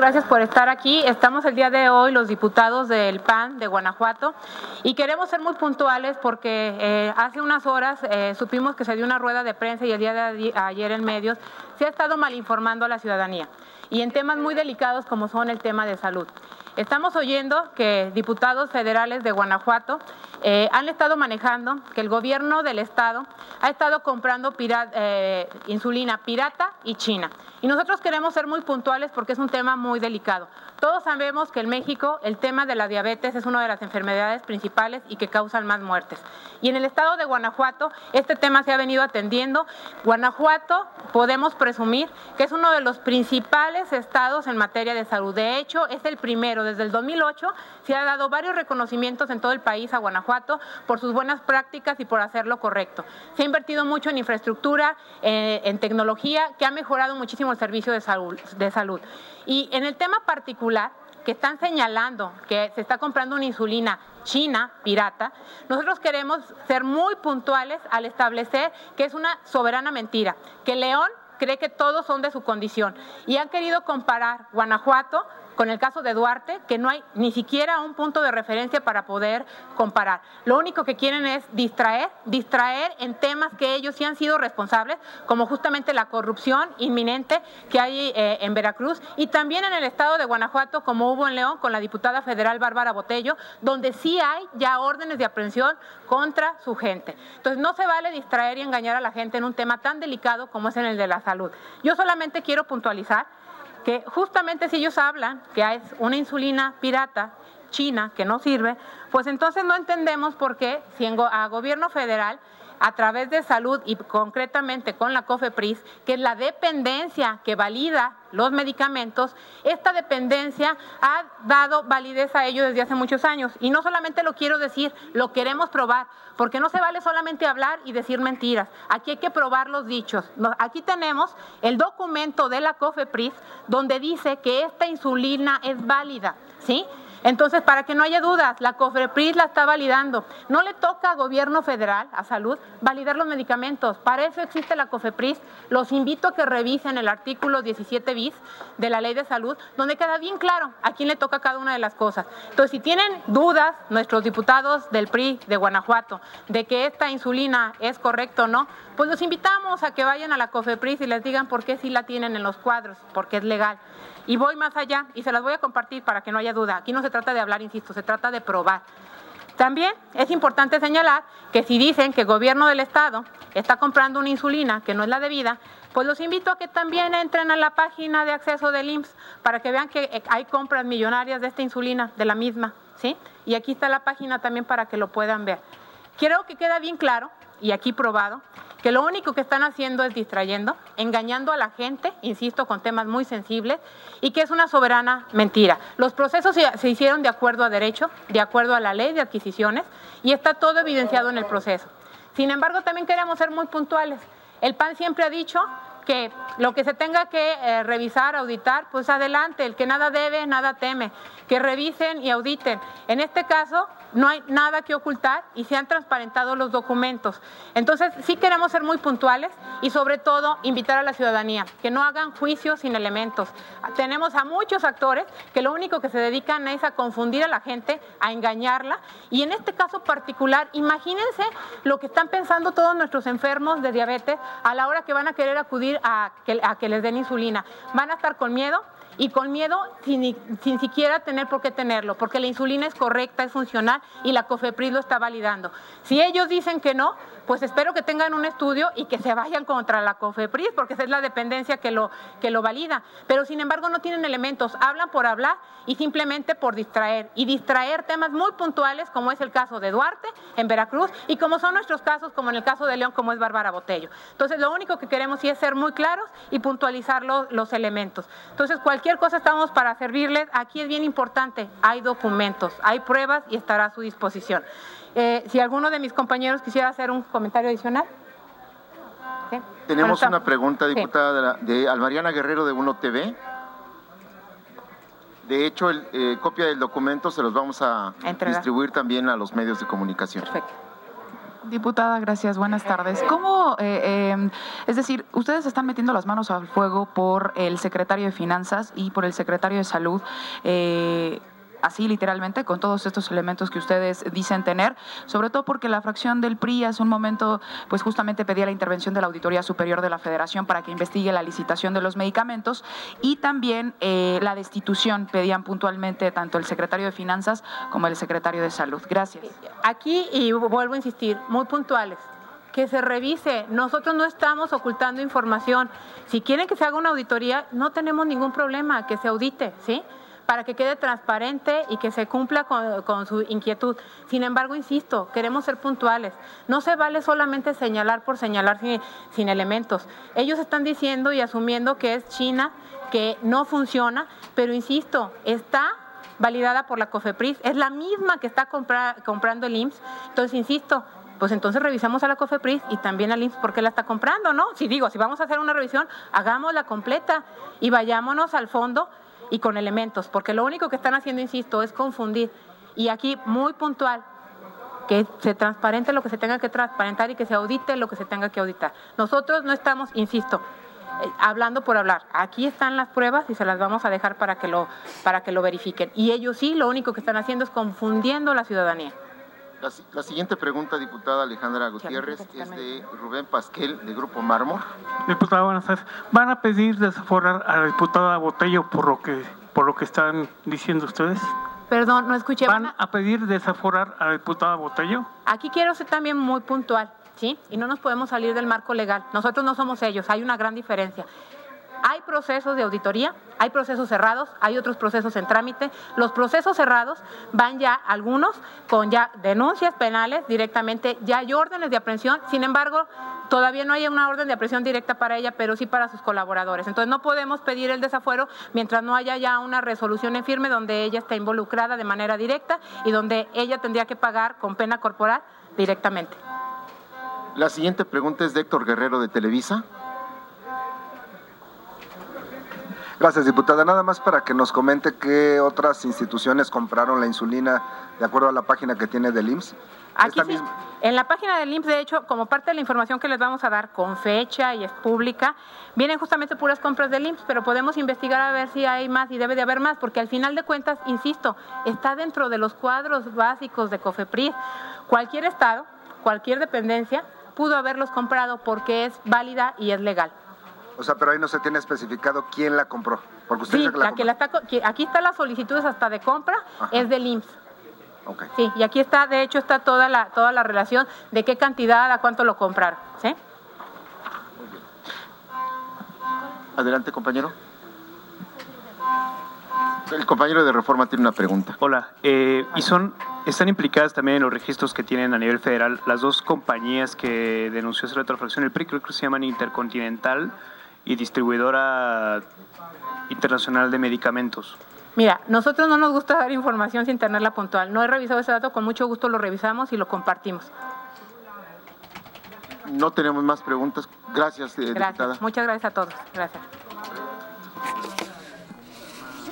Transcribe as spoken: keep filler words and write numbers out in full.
gracias por estar aquí. Estamos el día de hoy los diputados del P A N de Guanajuato y queremos ser muy puntuales porque eh, hace unas horas eh, supimos que se dio una rueda de prensa y el día de ayer en medios se ha estado malinformando a la ciudadanía y en temas muy delicados como son el tema de salud. Estamos oyendo que diputados federales de Guanajuato eh, han estado manejando que el gobierno del estado ha estado comprando pirata, eh, insulina pirata y china. Y nosotros queremos ser muy puntuales porque es un tema muy delicado. Todos sabemos que en México el tema de la diabetes es una de las enfermedades principales y que causan más muertes. Y en el estado de Guanajuato este tema se ha venido atendiendo. Guanajuato podemos presumir que es uno de los principales estados en materia de salud. De hecho, es el primero. Desde el dos mil ocho se ha dado varios reconocimientos en todo el país a Guanajuato por sus buenas prácticas y por hacer lo correcto. Se ha invertido mucho en infraestructura, eh, en tecnología, que ha mejorado muchísimo el servicio de salud, de salud. Y en el tema particular, que están señalando que se está comprando una insulina china, pirata, nosotros queremos ser muy puntuales al establecer que es una soberana mentira, que León cree que todos son de su condición y han querido comparar Guanajuato con el caso de Duarte, que no hay ni siquiera un punto de referencia para poder comparar. Lo único que quieren es distraer, distraer en temas que ellos sí han sido responsables, como justamente la corrupción inminente que hay eh, en Veracruz y también en el estado de Guanajuato, como hubo en León con la diputada federal Bárbara Botello, donde sí hay ya órdenes de aprehensión contra su gente. Entonces no se vale distraer y engañar a la gente en un tema tan delicado como es en el de la salud. Yo solamente quiero puntualizar que justamente si ellos hablan que es una insulina pirata china que no sirve, pues entonces no entendemos por qué si en go- a gobierno federal a través de salud y concretamente con la COFEPRIS, que es la dependencia que valida los medicamentos, esta dependencia ha dado validez a ello desde hace muchos años. Y no solamente lo quiero decir, lo queremos probar, porque no se vale solamente hablar y decir mentiras. Aquí hay que probar los dichos. Aquí tenemos el documento de la COFEPRIS donde dice que esta insulina es válida, ¿sí? Entonces, para que no haya dudas, la COFEPRIS la está validando. No le toca a gobierno federal, a salud, validar los medicamentos. Para eso existe la COFEPRIS. Los invito a que revisen el artículo diecisiete bis de la Ley de Salud, donde queda bien claro a quién le toca cada una de las cosas. Entonces, si tienen dudas nuestros diputados del P R I de Guanajuato de que esta insulina es correcta o no, pues los invitamos a que vayan a la COFEPRIS y les digan por qué sí la tienen en los cuadros, porque es legal. Y voy más allá y se las voy a compartir para que no haya duda. Aquí no se trata de hablar, insisto, se trata de probar. También es importante señalar que si dicen que el gobierno del estado está comprando una insulina que no es la debida, pues los invito a que también entren a la página de acceso del I M S S para que vean que hay compras millonarias de esta insulina, de la misma, ¿sí? Y aquí está la página también para que lo puedan ver. Creo que queda bien claro, y aquí probado, que lo único que están haciendo es distrayendo, engañando a la gente, insisto, con temas muy sensibles, y que es una soberana mentira. Los procesos se, se hicieron de acuerdo a derecho, de acuerdo a la ley de adquisiciones, y está todo evidenciado en el proceso. Sin embargo, también queremos ser muy puntuales. El P A N siempre ha dicho que lo que se tenga que eh, revisar, auditar, pues adelante, el que nada debe, nada teme, que revisen y auditen. En este caso, no hay nada que ocultar y se han transparentado los documentos. Entonces, sí queremos ser muy puntuales y sobre todo invitar a la ciudadanía que no hagan juicios sin elementos. Tenemos a muchos actores que lo único que se dedican es a confundir a la gente, a engañarla y en este caso particular, imagínense lo que están pensando todos nuestros enfermos de diabetes a la hora que van a querer acudir a que, a que les den insulina. Van a estar con miedo. Y con miedo sin, sin siquiera tener por qué tenerlo, porque la insulina es correcta, es funcional y la COFEPRIS lo está validando. Si ellos dicen que no, pues espero que tengan un estudio y que se vayan contra la COFEPRIS, porque esa es la dependencia que lo, que lo valida. Pero sin embargo no tienen elementos, hablan por hablar y simplemente por distraer. Y distraer temas muy puntuales, como es el caso de Duarte en Veracruz y como son nuestros casos, como en el caso de León, como es Bárbara Botello. Entonces lo único que queremos sí es ser muy claros y puntualizar los, los elementos. Entonces cualquier Cualquier cosa estamos para servirles. Aquí es bien importante, hay documentos, hay pruebas y estará a su disposición. Eh, si alguno de mis compañeros quisiera hacer un comentario adicional. ¿Sí? Tenemos bueno, una pregunta, diputada, de, la, de Almariana Guerrero de Uno T V. De hecho, el, eh, copia del documento se los vamos a Entregar. distribuir también a los medios de comunicación. Perfecto. Diputada, gracias. Buenas tardes. ¿Cómo, eh, eh, es decir, ustedes están metiendo las manos al fuego por el secretario de Finanzas y por el secretario de Salud, eh, así literalmente, con todos estos elementos que ustedes dicen tener, sobre todo porque la fracción del P R I hace un momento, pues justamente pedía la intervención de la Auditoría Superior de la Federación para que investigue la licitación de los medicamentos y también eh, la destitución, pedían puntualmente tanto el secretario de Finanzas como el secretario de Salud. Gracias. Aquí, y vuelvo a insistir, muy puntuales, que se revise. Nosotros no estamos ocultando información. Si quieren que se haga una auditoría, no tenemos ningún problema, que se audite, ¿sí?, para que quede transparente y que se cumpla con, con su inquietud. Sin embargo, insisto, queremos ser puntuales. No se vale solamente señalar por señalar sin, sin elementos. Ellos están diciendo y asumiendo que es China, que no funciona, pero insisto, está validada por la COFEPRIS, es la misma que está compra, comprando el I M S S. Entonces, insisto, pues entonces revisamos a la COFEPRIS y también al I M S S por qué la está comprando, ¿no? Si digo, si vamos a hacer una revisión, hagámosla completa y vayámonos al fondo y con elementos, porque lo único que están haciendo, insisto, es confundir. Y aquí, muy puntual, que se transparente lo que se tenga que transparentar y que se audite lo que se tenga que auditar. Nosotros no estamos, insisto, eh, hablando por hablar. Aquí están las pruebas y se las vamos a dejar para que lo, para que lo verifiquen. Y ellos sí, lo único que están haciendo es confundiendo a la ciudadanía. La, la siguiente pregunta, diputada Alejandra Gutiérrez, es de Rubén Pasquel, de Grupo Mármol. Diputada, buenas tardes. ¿Van a pedir desaforar a la diputada Botello por lo que por lo que están diciendo ustedes? Perdón, no escuché. ¿Van a pedir desaforar a la diputada Botello? Aquí quiero ser también muy puntual, ¿sí? Y no nos podemos salir del marco legal. Nosotros no somos ellos, hay una gran diferencia. Hay procesos de auditoría, hay procesos cerrados, hay otros procesos en trámite. Los procesos cerrados van ya algunos con ya denuncias penales directamente, ya hay órdenes de aprehensión. Sin embargo, todavía no hay una orden de aprehensión directa para ella, pero sí para sus colaboradores. Entonces no podemos pedir el desafuero mientras no haya ya una resolución en firme donde ella está involucrada de manera directa y donde ella tendría que pagar con pena corporal directamente. La siguiente pregunta es de Héctor Guerrero, de Televisa. Gracias, diputada. Nada más para que nos comente qué otras instituciones compraron la insulina de acuerdo a la página que tiene del I M S S. Aquí sí, misma... en la página del I M S S, de hecho, como parte de la información que les vamos a dar con fecha y es pública, vienen justamente puras compras del I M S S, pero podemos investigar a ver si hay más y debe de haber más, porque al final de cuentas, insisto, está dentro de los cuadros básicos de COFEPRIS. Cualquier estado, cualquier dependencia pudo haberlos comprado porque es válida y es legal. O sea, pero ahí no se tiene especificado quién la compró. Porque usted sí, dice que la, la que la está, aquí están las solicitudes hasta de compra, ajá, es del I M S S. Okay. Sí, y aquí está, de hecho, está toda la toda la relación de qué cantidad, a cuánto lo compraron, ¿sí? Muy bien. Adelante, compañero. El compañero de Reforma tiene una pregunta. Hola, eh, y son están implicadas también en los registros que tienen a nivel federal las dos compañías que denunció hace rato la fracción del P R I, creo que se llaman Intercontinental y Distribuidora Internacional de Medicamentos. Mira, nosotros no nos gusta dar información sin tenerla puntual. No he revisado ese dato, con mucho gusto lo revisamos y lo compartimos. No tenemos más preguntas. Gracias, eh, gracias. diputada. Muchas gracias a todos. Gracias.